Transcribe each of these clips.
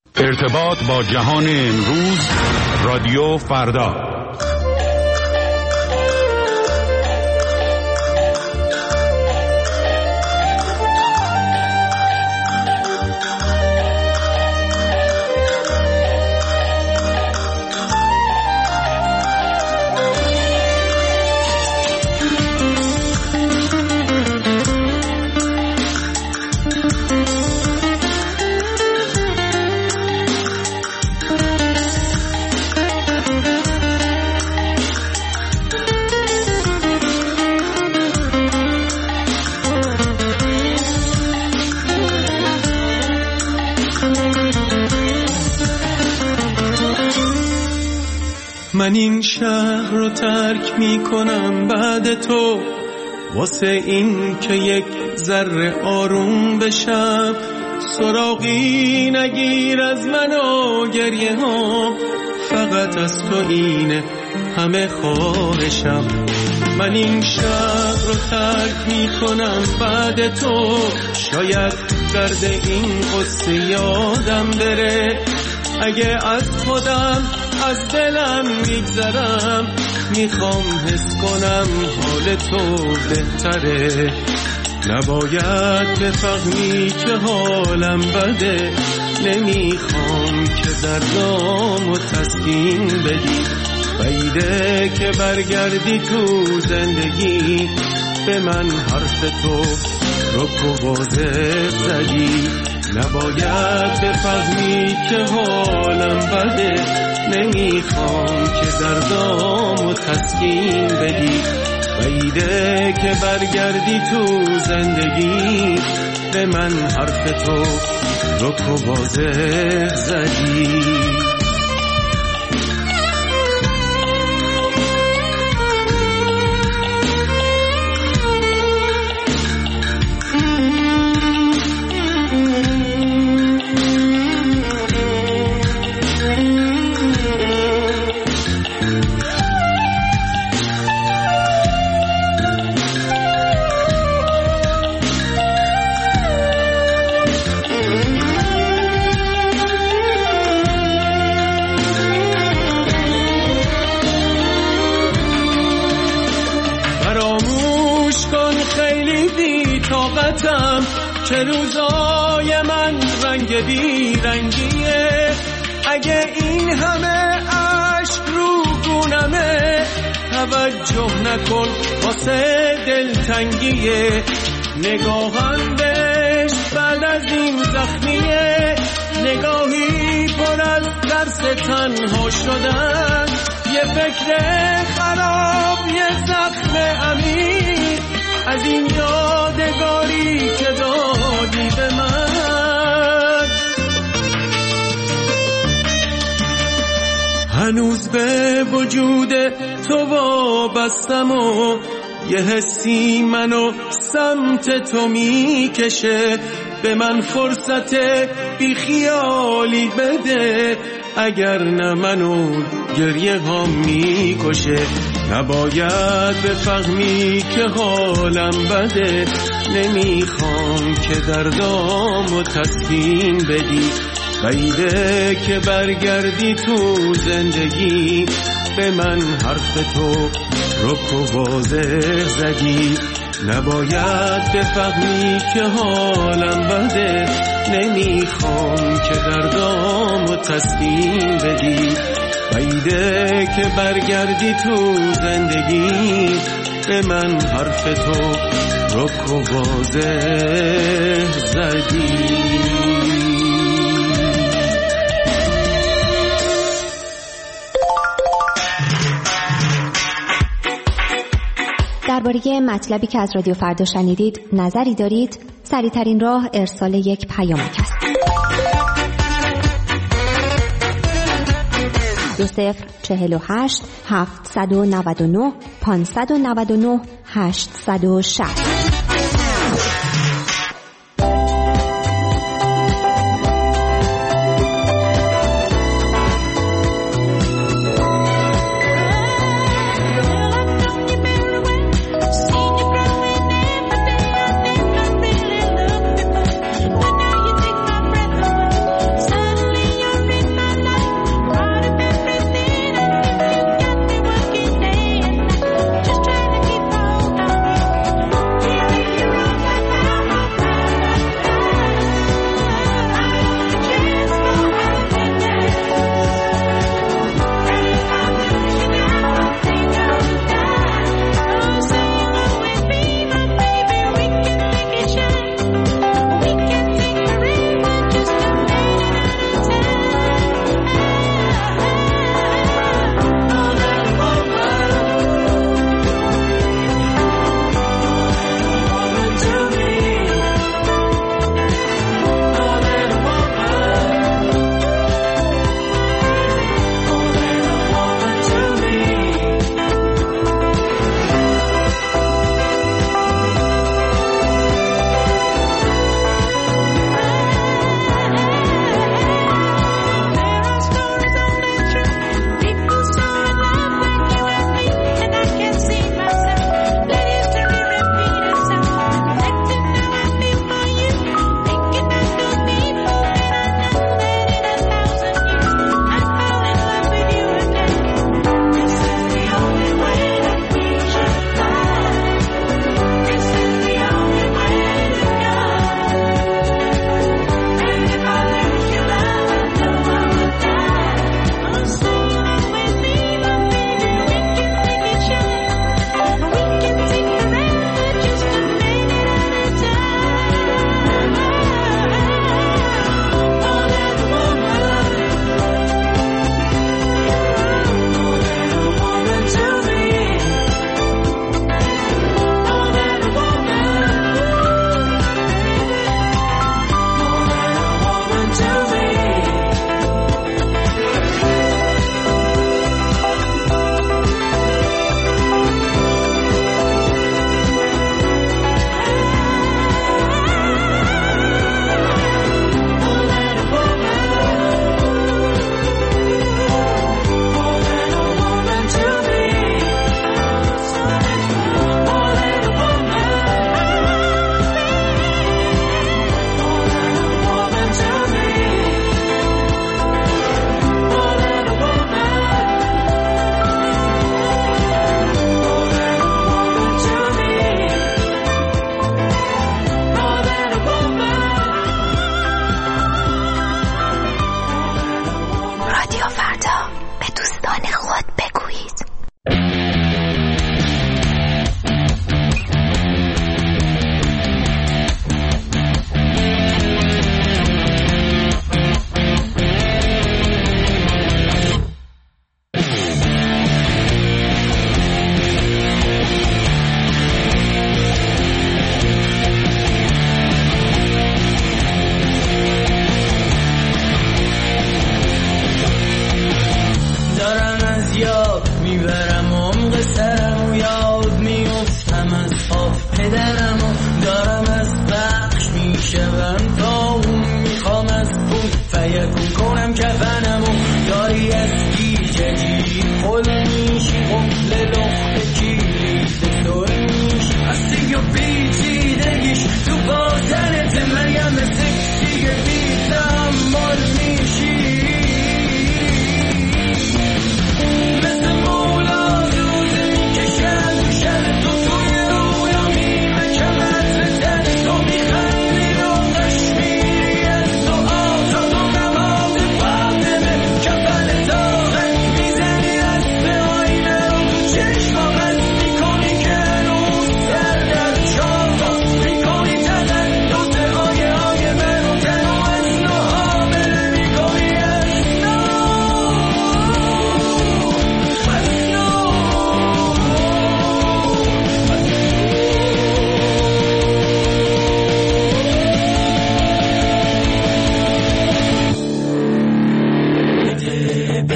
ارتباط با جهان امروز، رادیو فردا. من این شهر رو ترک میکنم بعد تو، واسه این که یک ذره آروم بشم. سراغی نگیر از من و گریه ها، فقط از تو اینه همه خواهشم. من این شهر رو ترک میکنم بعد تو، شاید درد این قصه یادم بره. اگه از خودم از دلم میگذرم، میخوام حس کنم حال تو بهتره. نباید بفهمی که حالم بده، نمیخوام که دردامو تسکین بدی. بعیده که برگردی تو زندگی، به من حرف تو رک و واضح زدی. نباید بفهمی که حالم بده، نمیخوام که دردامو تسکین بدی. بعیده که برگردی تو زندگی، به من حرف تو رک و واضح زدی. چه روزای من رنگ بی رنگیه، اگه این همه عشق رو گونمه. توجه نکن واسه دلتنگیه، نگاهم بهش بعد از این زخمیه. نگاهی پر از درس تنها شدن، یه فکر خراب، یه زخم عمیق از این یادگاری که دادی به من. هنوز به وجود تو وابستم و یه حسی منو سمت تو میکشه. به من فرصت بی خیالی بده، اگر نه منو گریه ها میکشه. نباید بفهمی که حالم بده، نمیخوام که دردامو تسکین بدی. بعیده که برگردی تو زندگی، به من حرف تو رک و واضح زدی. نباید بفهمی که حالم بده، نمیخوام که دردامو تسکین بدی. بعیده که برگردی تو زندگی، به من حرف تو رک و واضح زدی. درباره مطلبی که از رادیو فردا شنیدید نظری دارید؟ سریع‌ترین راه ارسال یک پیامک است. 2048 799 599 860.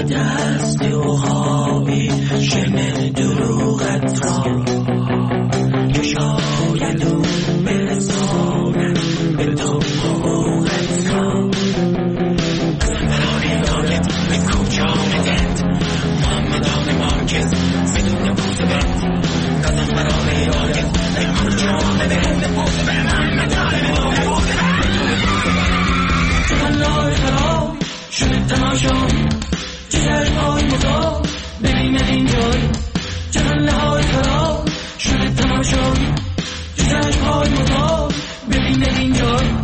دست عقابی شم دروغت را که شاید اون برساند به تو حقوقت را. قسم برای تارگت به کجا مدد محمد آل مارکز بدون پوز بند. قسم برای تارگت به کجا مدد محمد آل مارکز جهان لای خراب شده تماشایی چشم‌های مزار ببین اینجایی. جهان لای خراب شده تماشایی چشم‌های مزار ببین اینجایی.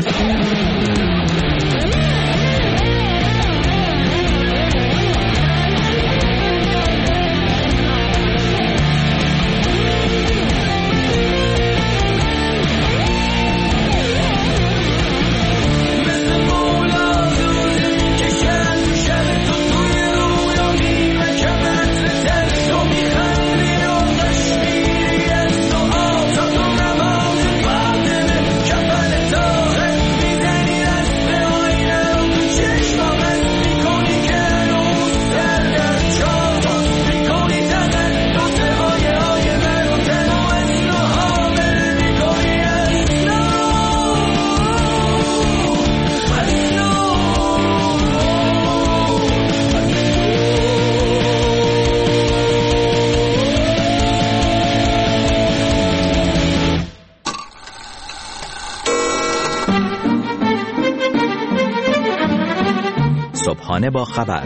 صبحانه با خبر،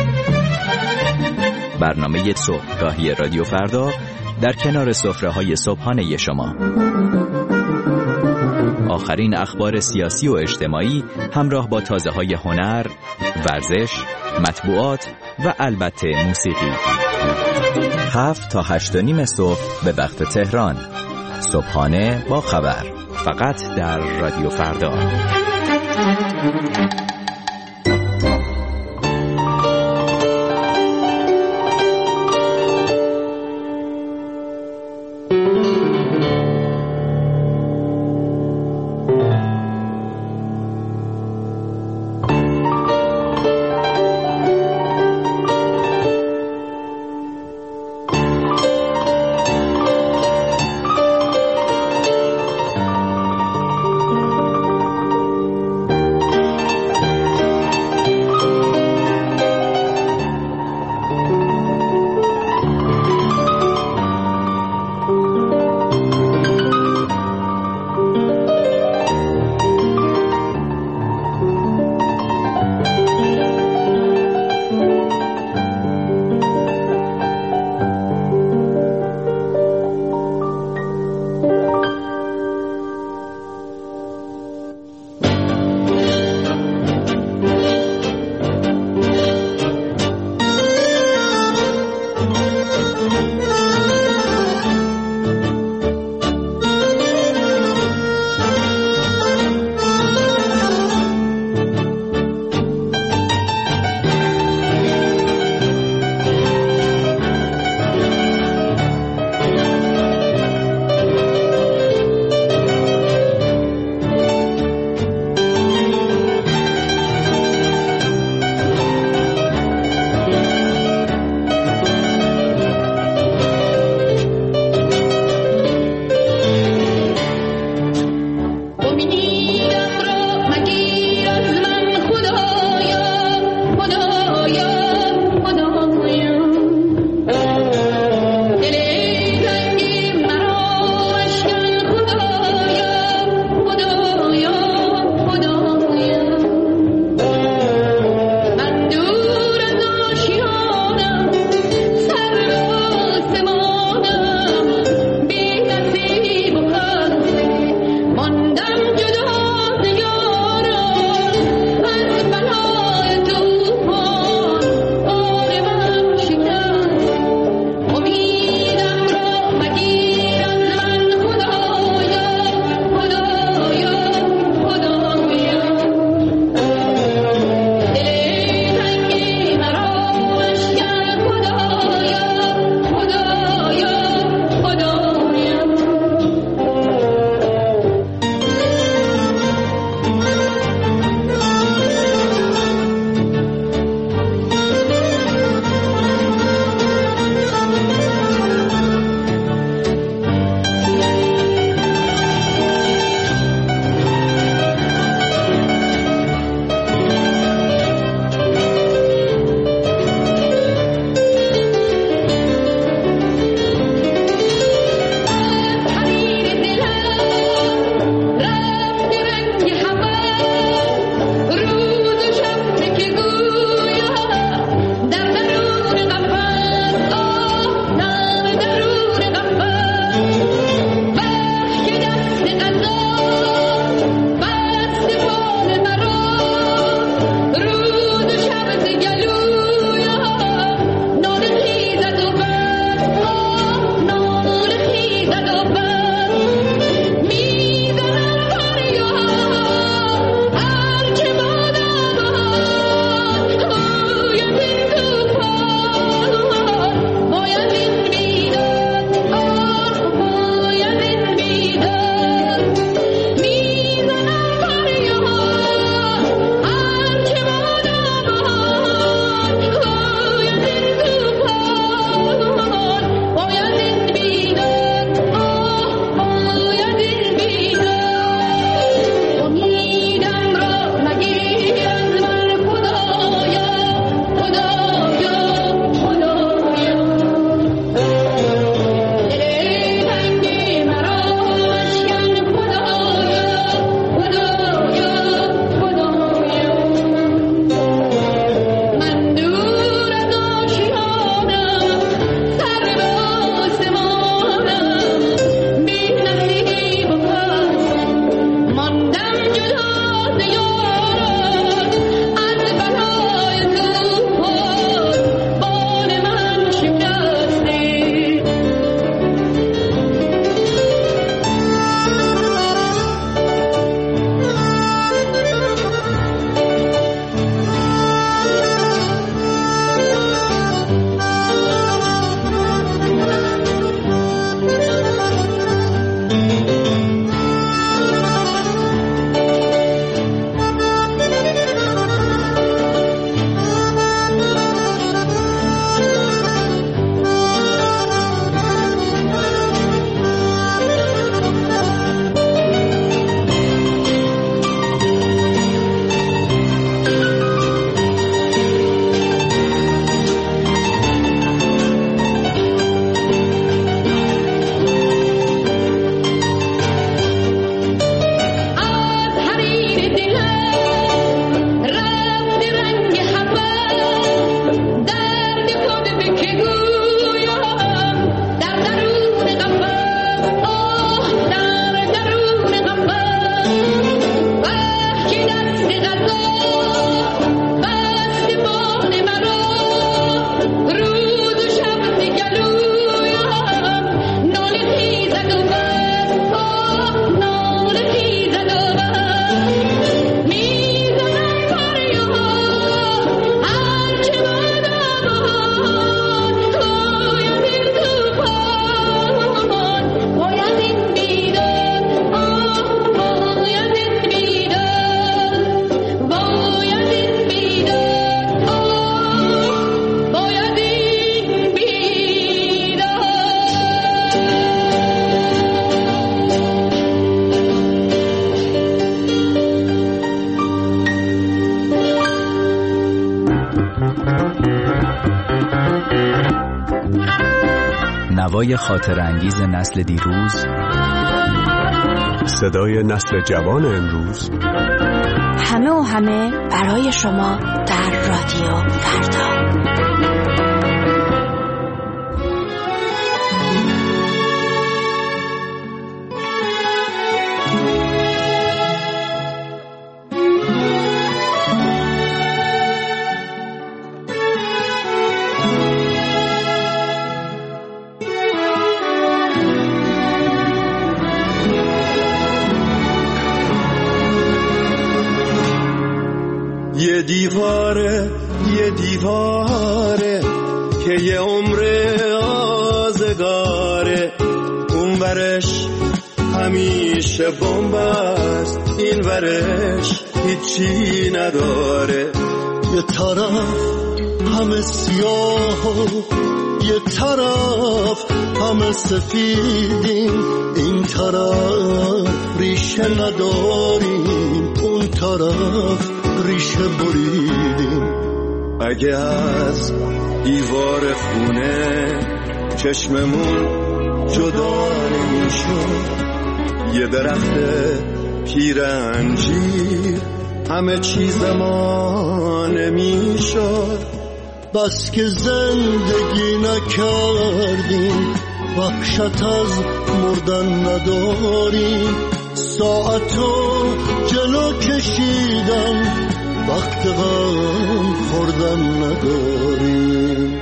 برنامه صبحگاهی رادیو فردا در کنار سفره‌های صبحانه شما. آخرین اخبار سیاسی و اجتماعی همراه با تازه‌های هنر، ورزش، مطبوعات و البته موسیقی. 7 تا 8:30 صبح به وقت تهران. صبحانه با خبر، فقط در رادیو فردا. نوای خاطر انگیز نسل دیروز، صدای نسل جوان امروز، همه و همه برای شما در رادیو فردا. یه دیواره که یه عمر آزگاره، اون ورش همیشه بمب است، این ورش هیچی نداره. یه طرف همه سیاه و یه طرف همه سفیدیم، این طرف ریشه نداریم، اون طرف ریشه بریدیم. اگه از دیوار خونه چشممون جدا نمیشد، یه درخت پیرنجیر همه چیز ما نمیشد. بس که زندگی نکردیم، وحشت از مردن نداریم، ساعتو جلو کشیدن، وقت غم خوردن نداریم.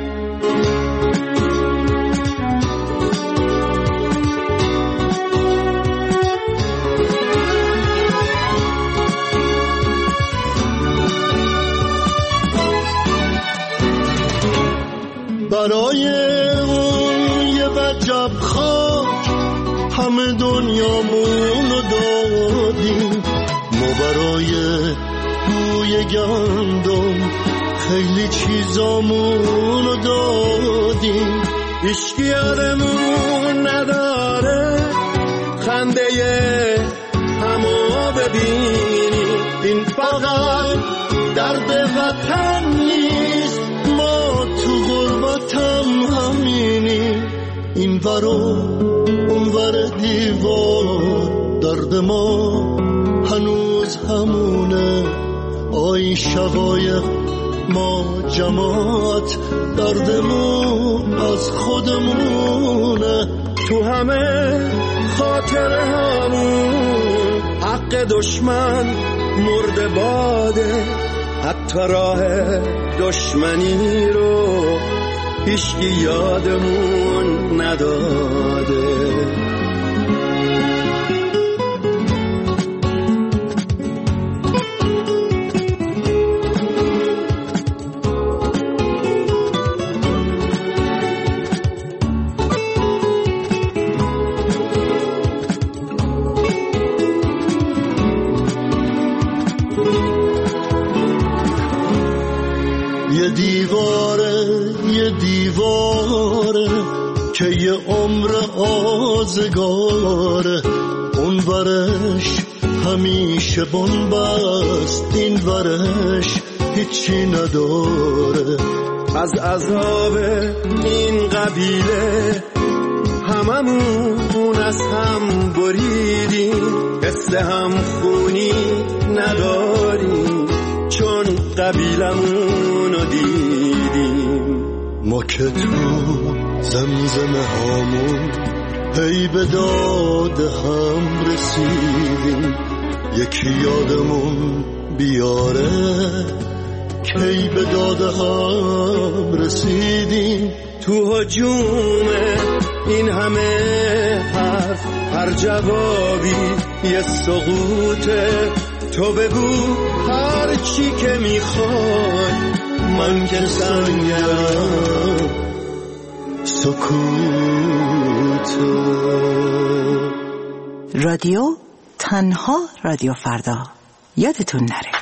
برای اون یه وجب خاک همه دنیامونو دادیم، ما برای بوی گندم خیلی چیزامونو دادیم. هیچکی یادمون نداره خنده همو ببینیم، این فقط درد وطن نیست، ما تو غربتم همینیم. این ورو اون ور دیوار درد ما هنوز همونه، آی شقایق ما جماعت دردمون از خودمونه. تو همه خاطره همون حق دشمن مرده باده، حتی راه دشمنی رو هیچکی یادمون نداده. یه دیواره که یه عمر آزگاره، اون ورش همیشه بنبست، این ورش هیچی نداره. از عذاب این قبیله هممون از هم بریدیم، حس هم خونی نداریم چون قبیلمونو دیدیم. ما که تو زمزمه هامون هی به داد هم رسیدیم، یکی یادمون بیاره کی به داد هم رسیدیم. تو هجوم این همه حرف هر جوابی یه سقوطه، تو بگو هر چی که میخوای، من که سنگم سکوت. رادیو تنها رادیو فردا، یادتون نره.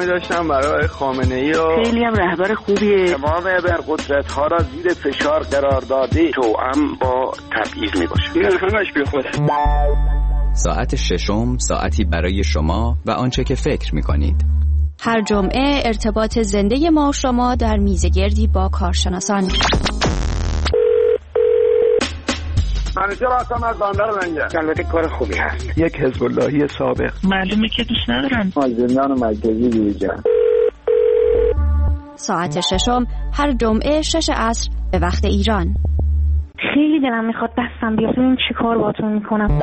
احترامی داشتم برای خامنه‌ای و خیلی هم رهبر خوبیه. تمام ابرقدرت‌ها را زیر فشار قرار داده، توأم با تبعیض میباشه. این همش بیخوده. ساعت ششم، ساعتی برای شما و آنچه که فکر می‌کنید. هر جمعه ارتباط زنده ما و شما در میزگردی با کارشناسان. منیجر هستم از بندر لنگر. البته کار خوبی هست. یک حزب اللهی سابق. معلومه که دوست ندارن. زندان مرکزی بیرجان. ساعت ششم هر جمعه 6 عصر به وقت ایران. خیلی دلم میخواد دستم بیاد ببینم چی کار باهاتون میکنم.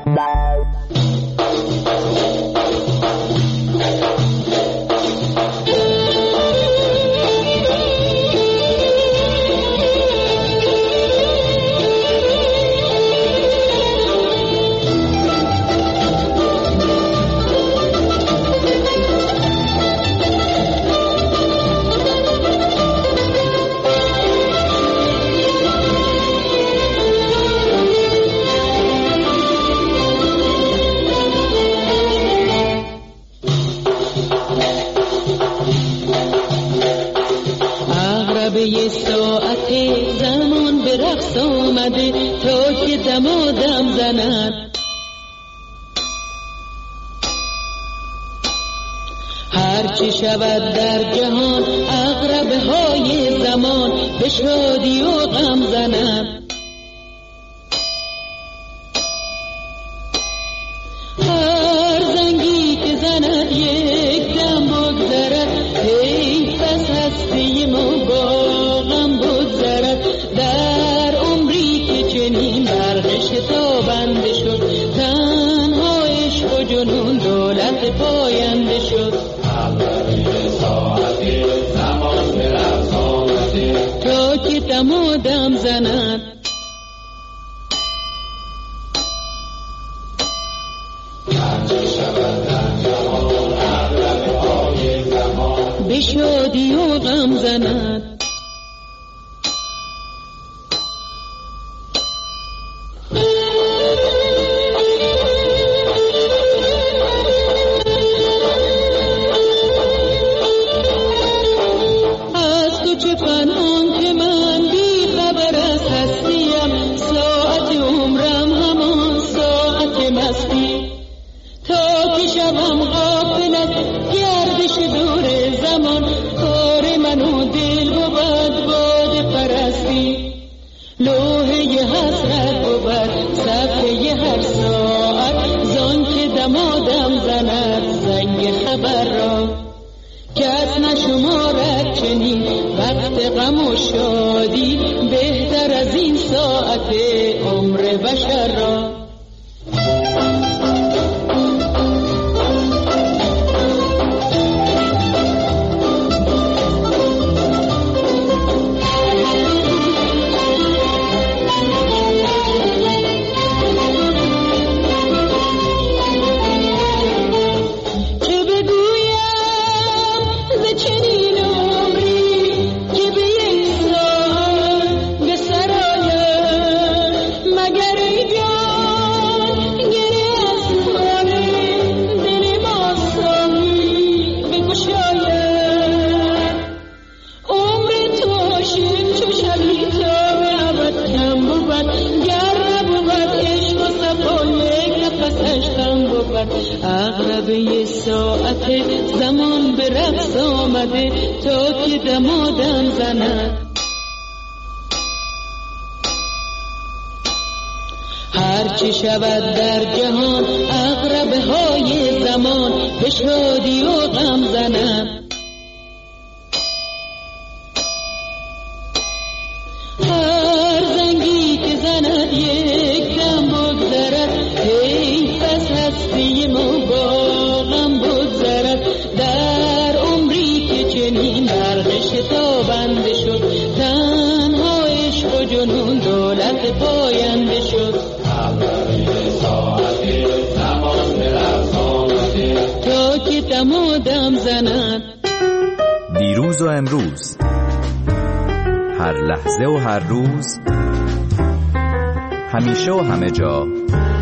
یه ساعت زمان به رقص آمده تا که دمادم زند. هرچی شود در جهان عقربه های زمان به شادی و غم زند. هر زنگی که زند یک دم بگذرد، حیف از هستی ما با غم بگذرد. در عمری که چنین برقش تابنده شد، تنها عشق و جنون دولت پاینده شد. ساعتی زمان به رقص آمده تا که دمادم زند. به شادی و غم زند. از تو چه پنهان که من بی خبر از هستیم، ساعت عمرم همان ساعت مستی. تا که شبم غافل از گردش دور زمان، کار من و دل بود باد پرستی. لوحه حسرت بود صفحه هر ساعت، زان که دمادم زند زنگ خبر را. کس نشمارد چنین وقت غم و شادی، بهتر از این ساعت عمر بشر را. عقربه ساعت زمان به رقص آمده تا که دمادم زند. هرچی شود در جهان عقربه های زمان به شادی و غم زند. هر زنگی که زند یک دم بگذرد، حیف از هستی ما با غم بگذرد. در عمری که چنین برقش تابنده شد، تنها عشق و جنون دولت پاینده شد. ساعتی زمان به رقص آمده تا که دمادم زند. دیروز و امروز، هر لحظه و هر روز، همیشه و همه جا.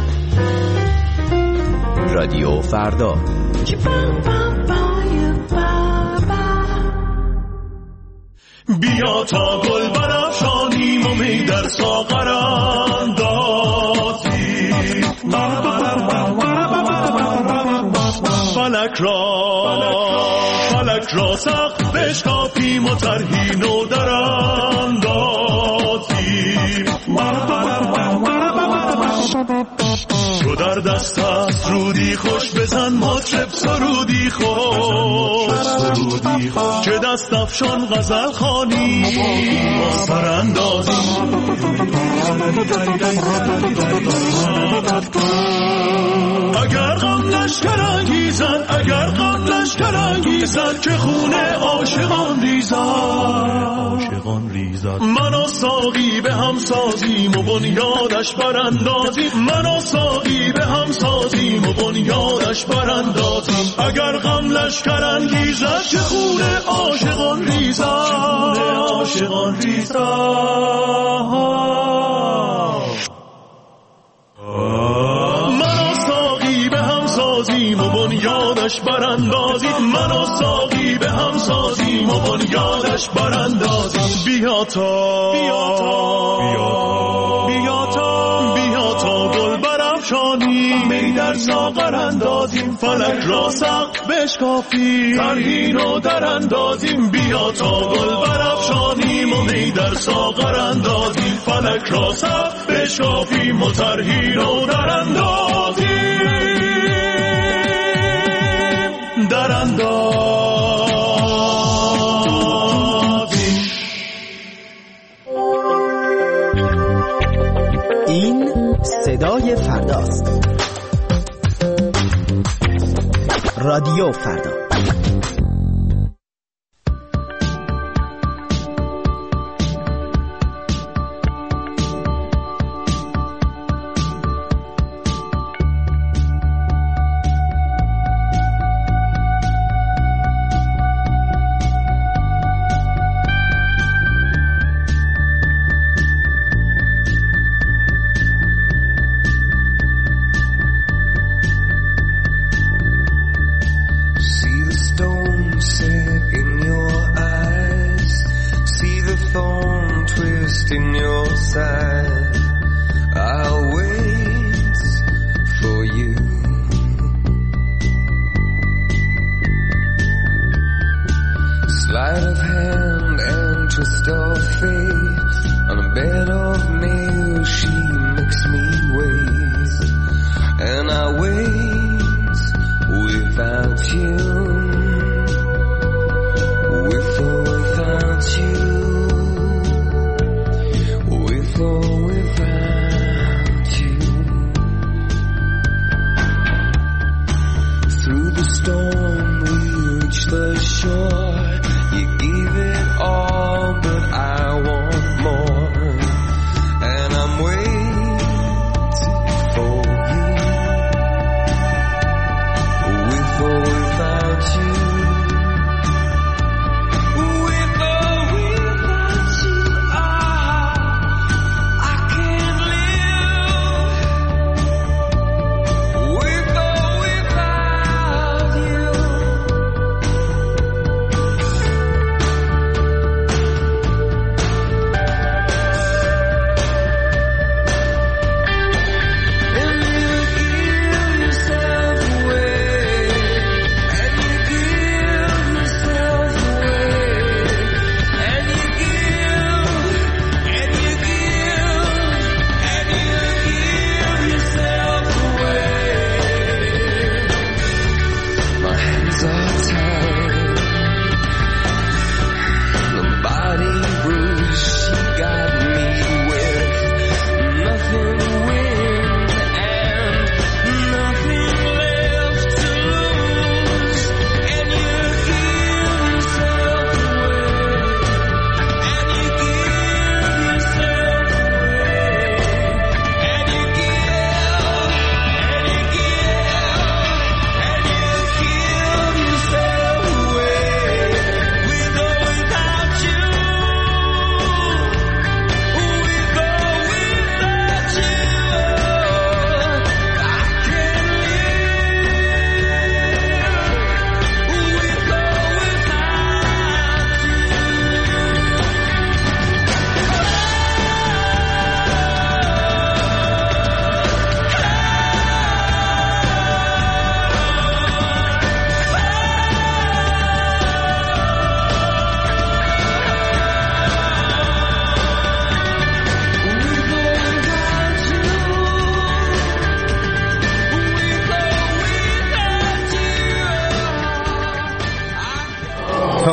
رادیو فردا. بیا تا گل برافشانیم و می در ساغر اندازیم، فلک را سقف بشکافیم و طرحی نو در اندازیم. تو در دست است رودی خوش بزن مطرب سرودی خوش، که دست افشان غزل خوانی با سر اندازیم. اگر غم لشکر انگیزد که خونه عاشقان ریزد، من و ساقی به هم سازیم و بنیادش براندازیم، من و ساقی به هم سازیم و بنیادش براندازیم. اگر غم لشکر انگیزد که خونه عاشقان ریزد، و بنیادش براندازیم، من و ساقی به هم سازیم و بنیادش براندازیم. بیا تا گل برافشانیم، می در ساغر اندازیم، فلک را سقف بشکافیم، طرحی نو در اندازیم. بیا تا گل برافشانیم و می در ساغر اندازیم، فلک را سقف بشکافیم و طرحی نو در اندازیم. این صدای فرداست. رادیو فردا.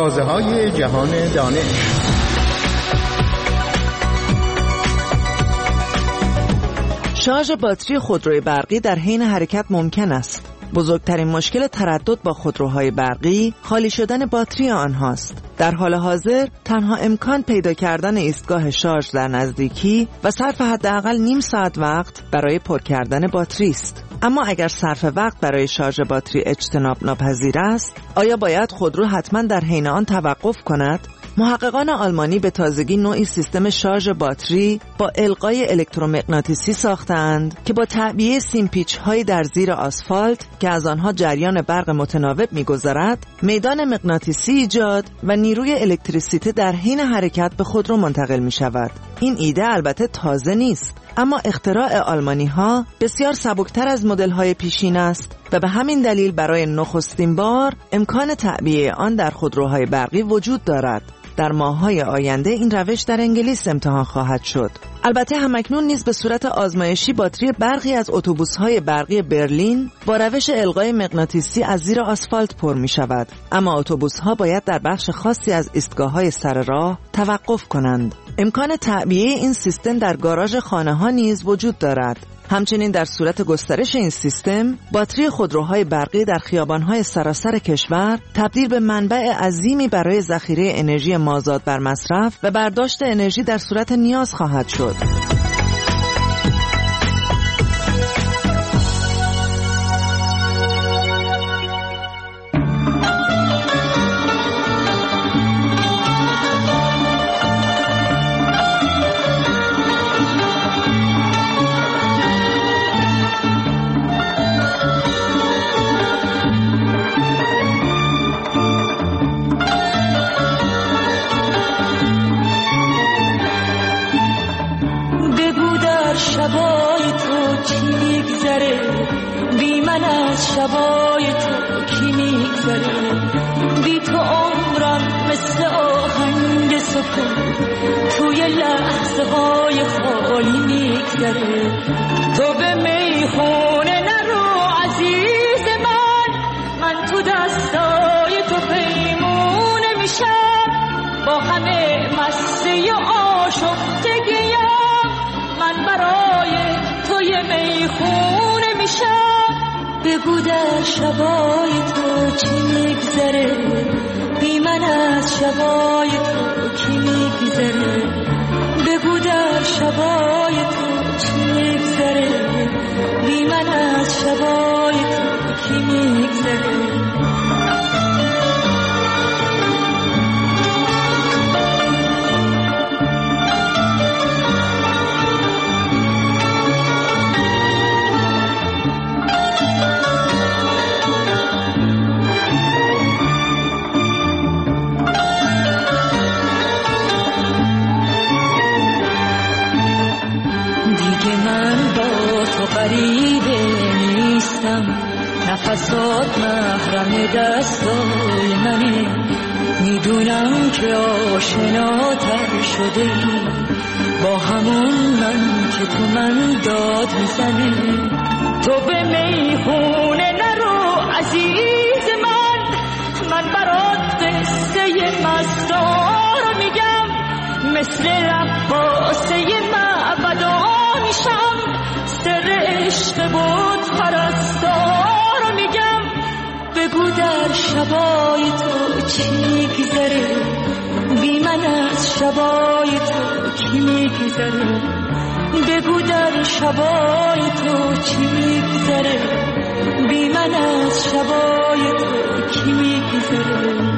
تازه‌های جهان دانش. شارژ باتری خودروی برقی در حین حرکت ممکن است. بزرگترین مشکل تردد با خودروهای برقی خالی شدن باتری آنهاست. در حال حاضر تنها امکان پیدا کردن ایستگاه شارژ در نزدیکی و صرف حداقل نیم ساعت وقت برای پر کردن باتری است. اما اگر صرف وقت برای شارژ باتری اجتناب ناپذیر است، آیا باید خودرو حتما در حین آن توقف کند؟ محققان آلمانی به تازگی نوعی سیستم شارژ باتری با القای الکترومغناطیسی ساختند که با تعبیه سیمپیچ‌های در زیر آسفالت که از آنها جریان برق متناوب می‌گذرد، میدان مغناطیسی ایجاد و نیروی الکتریسیته در حین حرکت به خودرو منتقل می‌شود. این ایده البته تازه نیست، اما اختراع آلمانی‌ها بسیار سبکتر از مدل‌های پیشین است و به همین دلیل برای نخستین بار امکان تعبیه آن در خودروهای برقی وجود دارد. در ماه‌های آینده این روش در انگلیس امتحان خواهد شد. البته همکنون نیز به صورت آزمایشی باتری برخی از اتوبوس‌های برقی برلین با روش القای مغناطیسی از زیر آسفالت پر می‌شود، اما اتوبوس‌ها باید در بخش خاصی از ایستگاه‌های سر راه توقف کنند. امکان تعبیه این سیستم در گاراژ خانه‌ها نیز وجود دارد. همچنین در صورت گسترش این سیستم، باتری خودروهای برقی در خیابان‌های سراسر کشور تبدیل به منبع عظیمی برای ذخیره انرژی مازاد بر مصرف و برداشت انرژی در صورت نیاز خواهد شد. شبای تو چی میگذره، بی من از شبای تو کی میگذره، بی تو عمرم مثل آهنگ سکون توی لحظه های خالی میگذره. تو به میخونه نرو عزیز من تو دستای تو پیمونه میشم، با همه مستی و آشفتگیم من برای توی میخونه میشم. بگو در شبای تو چی میگذره، بی من از شبای تو کی میگذره، بگو در شبای تو چی میگذره، بی من از شبای تو کی میگذره. غریبه نیستم، نفسات محرم دستای منه، میدونم که آشناتر شده ای با همون من که تو من داد میزنه. تو به میخونه نرو عزیز من برات قصه مستار میگم، مثل رقاصه معبدا میشم، سر عشق بود پرستار میگم. بگو در شبای تو چی میگذره، بی من از شبای تو کی میگذره، بگو در شبای تو چی میگذره، بی من از شبای تو کی میگذره.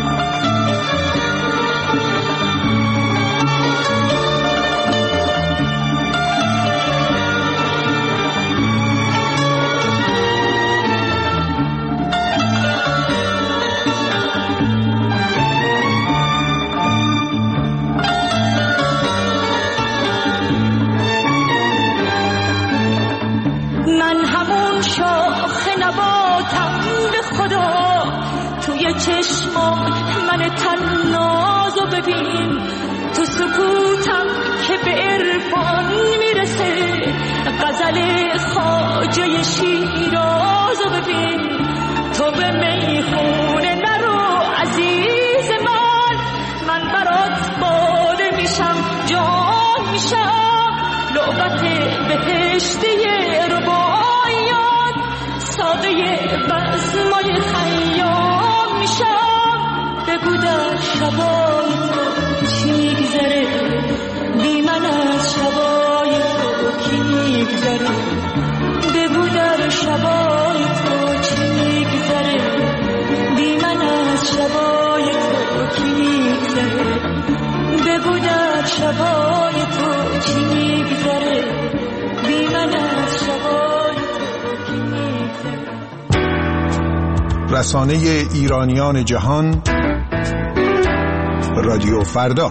توی چشمات من تنازو ببین، تو سکوتم که به عرفان میرسه، غزل خواجه شیرازو ببین. تو به میخونه نرو عزیز بهشتی رباعیان ساقه بزمای خیام میشم بگو در شبای تو چی میگذره بی من از شبای تو کی میگذره بگو در شبای تو چی میگذره بی من از شبای تو کی میگذره بگو در شبای تو چی میگذره بی من از شبای تو کی میگذره. رسانه ایرانیان جهان رادیو فردا.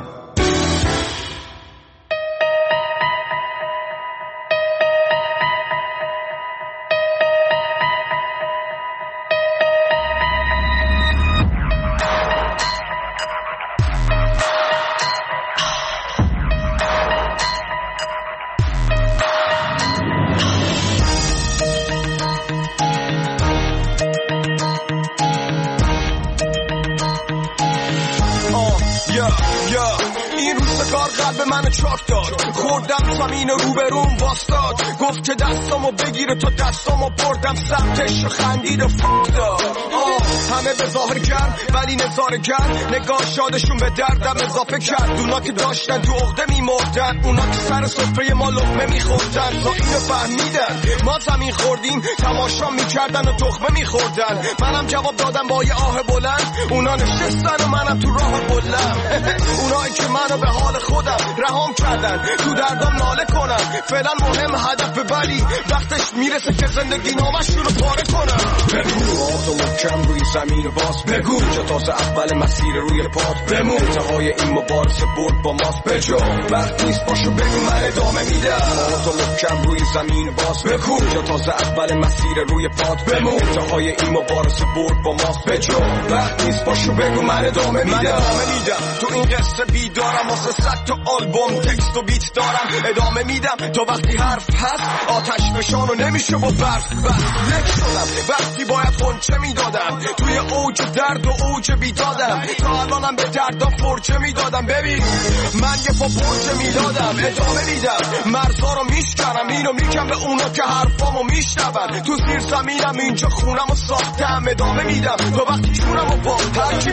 این روزگار قلب من چاک داد خوردم زمین روبروم واستاد گفت که دستامو بگیره تو دستامو بردم سمتش و خندید و فک داد همه به ظاهر گرم ولی نظاره گرم نگاه شادشون به دردم اضافه کرد اونا که داشتن تو عقده میمردن اونا که سر سفره ما لقمه میخوردن تا اینو فهمیدن ما زمین خوردیم تماشا میکردن و تخمه میخوردن منم جواب دادم با یه آه بلند اونا نشستن و منم تو راه بلند اونایی که منو به حال خودم رهام کردن تو دردم ناله کنم فعلا مهم هدف ببری وقتش میرسه که زندگی نامشون رو پاره کنم بگو آتو محکم روی زمین باز بگو جا تازه اول مسیر روی پات بمون انتهای این مبارزه برد با ماست بجا وقت نیست باشو بگو من ادامه میدم آتو محکم روی زمین باز بگو جا تازه اول مسیر روی پات بمون انتهای این مبارزه برد با ماست بجا وقت نیست باشو بگو من ادامه میدم تو این قصه بیدارم واسه 100 تا آلبوم تکست و بیت دارم ادامه میدم تا وقتی حرف هست آتش بشانو نمیشه با برف لک شدم وقتی باید خونچه میدادم توی اوج درد و اوج بیدادم تا الانم به دردم فرچه میدادم ببین من یه پا برچه میدادم ادامه میدم مرزا رو میشکنم اینو میگم به اونا که حرفامو میشنون تو زیر زمینم اینجا خونمو ساختم ادامه میدم تا وقتی جونمو با هرکی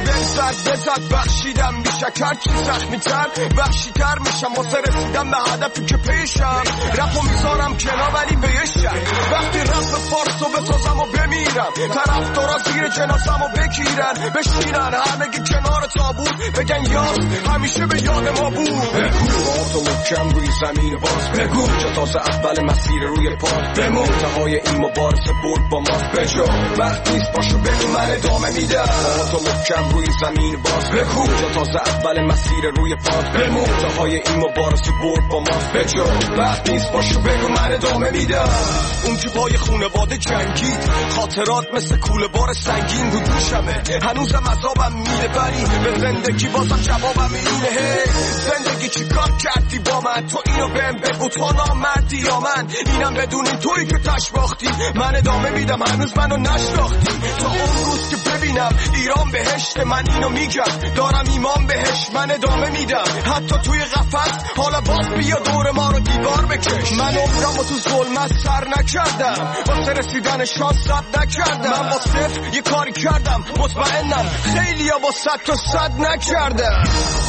بزد بخشیدم میشه هرچی زخمی تر وحشی تر میشم واسه رسیدم به هدفی که پیشم رفو میذارم کنار ولی به یه شک وقتی رفت فارسو بسازم و بمیرم طرفدارا زیر جنازم و بگیرن بشینن همگی کنار تابوت بگن یاس همیشه به یاد ما بود بگو آتو محکم روی زمین باز بگو جا تازه اول مسیر روی پات بمون انتهای این مبارزه برد با ماست بجا وقت نیست باشو بگو من ادامه میدم آتو محکم روی زمین باز بگو جا تازه اول مسیر روی پات بمون انتهای این مبارزه برد با ماست بجا وقت نیست باشو بگو من ادامه میدم اون که پای خونواده جنگید خاطرات مثل کوله بار سنگین رو دوشمه هنوزم عذابم میده ولی به زندگی بازم جوابم اینه زندگی چی کار کردی با من تو اینو بهم بگو تو نامردی یا من اینم بدونین تویی که تش باختی من ادامه میدم هنوز منو نشناختی تا اون روز که ببینم ایران بهشت من اینو میگم دارم ایمان بهش من ادامه میدم حتی توی قفس حالا باز بیا دور ما رو دیوار بکش من عمرمو تو ظلمت سر نکردم واسه رسیدن شانس صد نکردم من با صفر یه کاری کردم مطمئنم خیلی ها با 100 تا 100 نکردم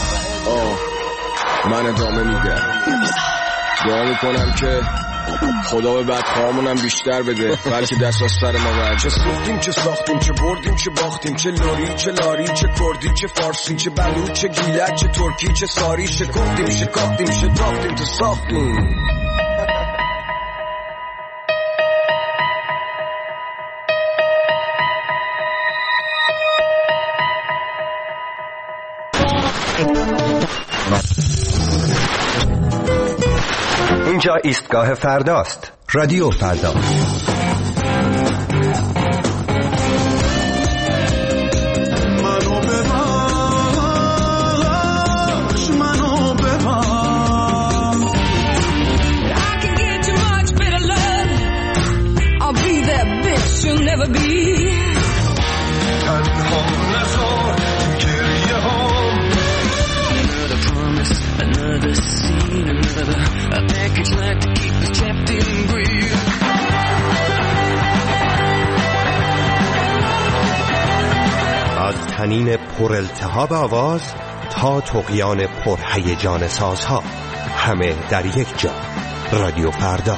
من ادامه میدم دعا میکنم که خدا به بدخواهامونم بیشتر بده بلکه دست از سر ما برد چه سوختیم چه ساختیم چه بردیم چه باختیم چه لوری چه لاری چه کردی چه فارسی چه بلوچ چه گیلک چه ترکی چه ساری شکفتیم شکافتیم شتافتیم تو ساختیم اینجا ایستگاه فرداست. رادیو فردا. this, another scene, another a package like to keep us trapped in greed. از طنین پر التهاب آواز تا طغیان پر هیجان سازها، همه در یک جا. رادیو فردا.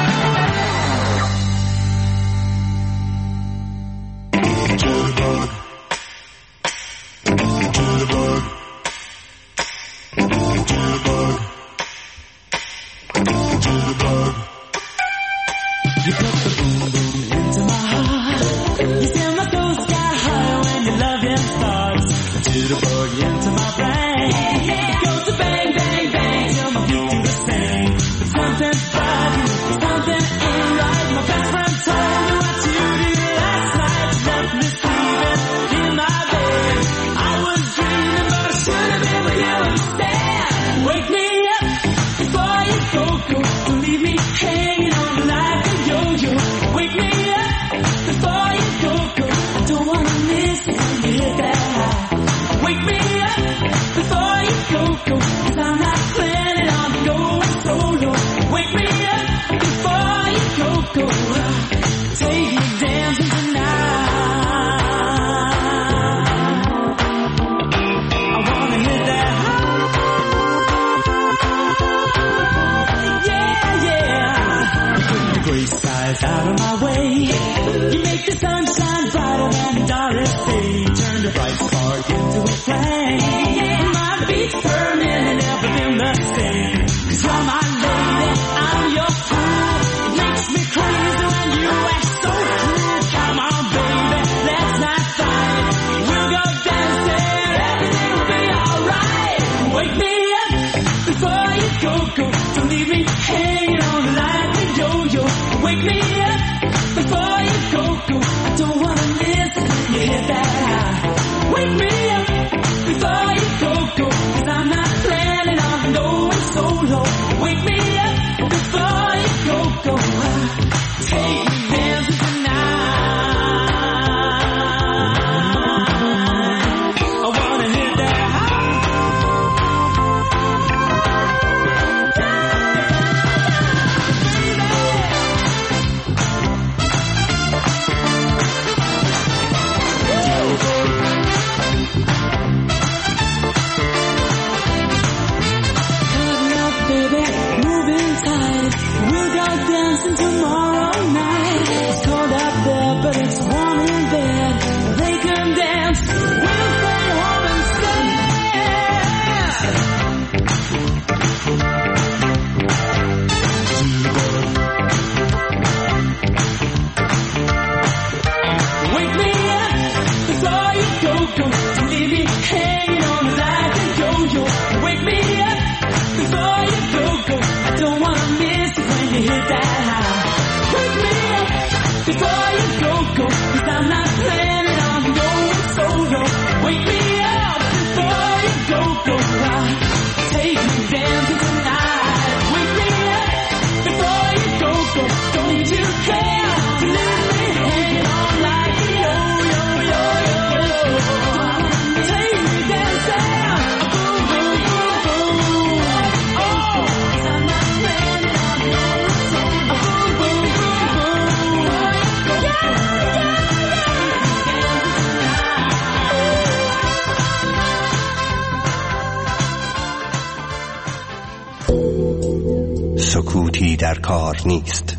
سکوتی در کار نیست.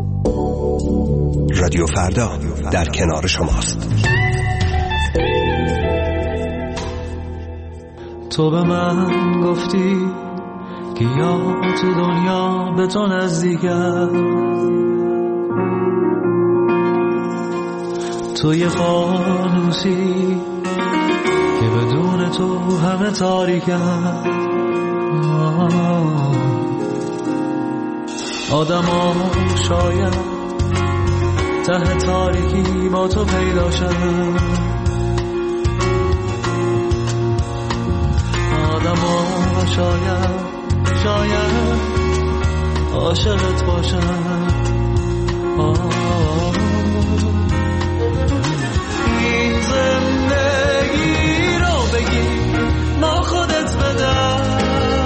رادیو فردا در کنار شماست. تو به من گفتی که یا تو دنیا به تو نزدیکم، تو یه فانوسی که بدون تو همه تاریکم. آدم ها شاید ته تاریکی با تو پیدا شدن، آدم ها شاید عاشقت باشن. این زندگی رو بگی ما خودت بدن،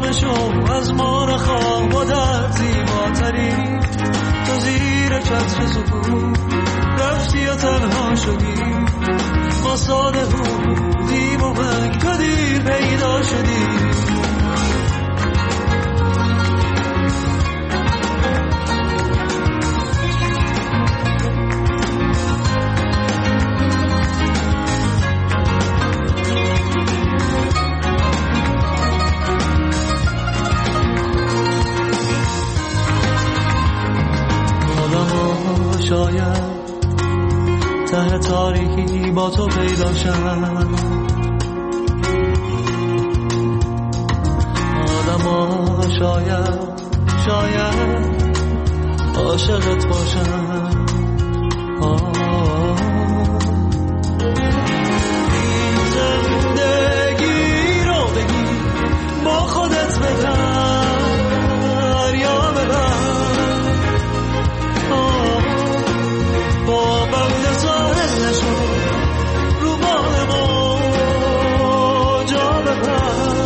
آرام شو از ما نخواه و در زیباتری تو زیر چتر سکون رفتی و تنها شدی ما ساده بودیم و من تو دیر پیدا شدی شاید ته تاریکی با تو پیدا شد آدما شاید عاشقت باشم این زندگی رو بگی با خودت ببر یا ببر با بند ساحل نشو رو بال موجا ببر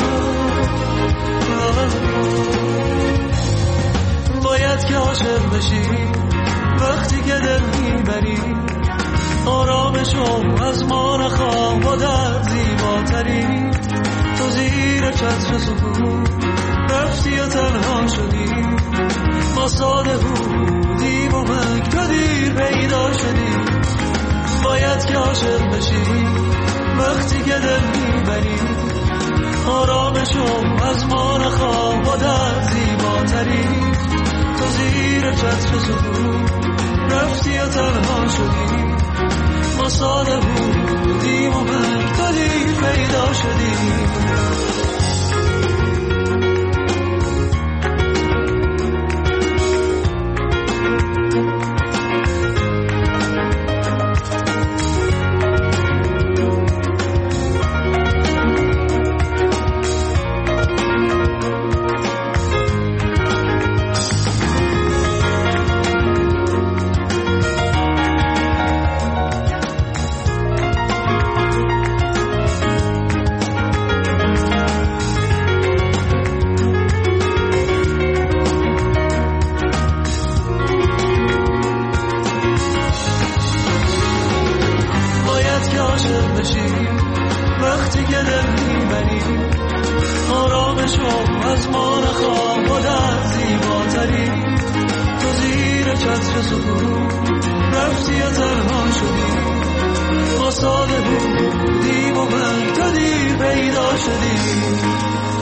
باید که عاشق بشی وقتی که دل میبری آرامشو از ما نخواه و در زیباتری تو زیر چتر سکون رفتی و تنها شدی ما ساده بودیم و من تو دیر پیدا شدی باید که عاشق بشی وقتی که دل میبری آرامشو از ما نخواه و در زیباتری تو زیر چتر سکون رفتی و تنها شدی ما ساده بودیم و من تو دیر پیدا شدی وقتی که دل میبری آرامشو از ما نخواه و در زیباتری تو زیر چتر سکون رفتی و تنها شدی ما ساده بودیم و من تو دیر پیدا شدی